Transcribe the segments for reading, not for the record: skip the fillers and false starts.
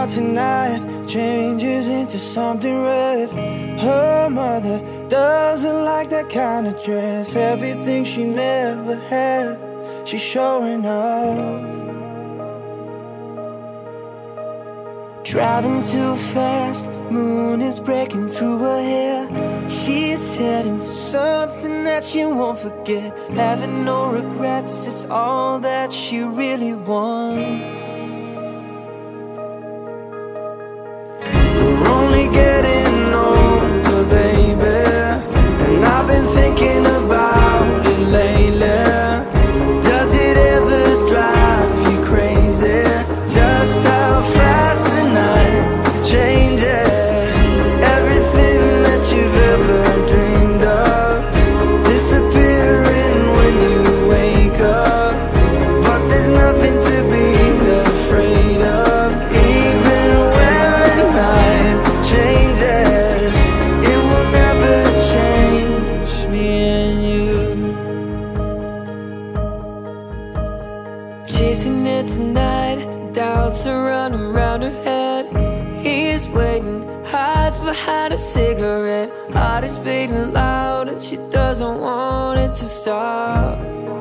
out tonight changes into something red. Her mother doesn't like that kind of dress. Everything she never had, she's showing off. Driving too fast, moon is breaking through her hair. She's heading for something that she won't forget. Having no regrets is all that she really wants. We're only getting older, baby, and I've been thinking about it lately. Does it ever drive you crazy? Just how fast the night changes. Everything that you've ever dreamed of disappearing when you wake up. But there's nothing to be afraid of. Even when the night changes, it will never change me and you. Chasing it tonight, doubts are running round her head. He's waiting, hides behind a cigarette. Heart is beating loud and she doesn't want it to stop.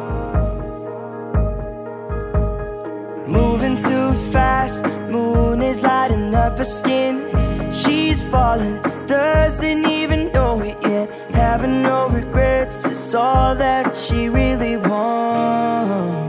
Moving too fast, moon is lighting up her skin. She's falling, doesn't even know it yet. Having no regrets is all that she really wants.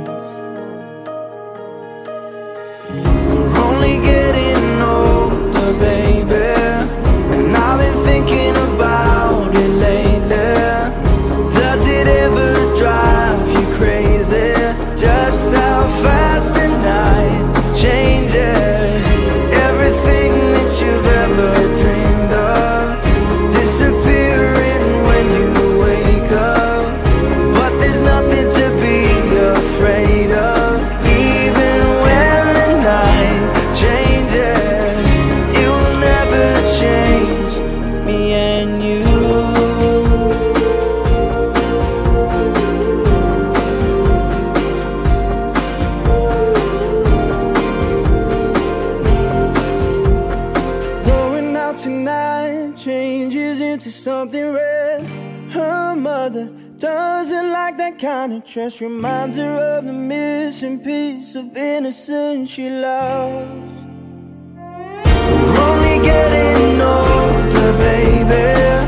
We're only getting older, baby, and I've been thinking about it lately. Does it ever drive you crazy? Just how fast the night changes. Everything that you've ever dreamed of disappearing when you wake up. But there's nothing to be afraid of. Even when the night changes, it will never change me and you. Going out tonight changes into something red. Her mother doesn't like that kind of dress. Reminds her of the missing piece of innocence she lost. We're only getting older, baby,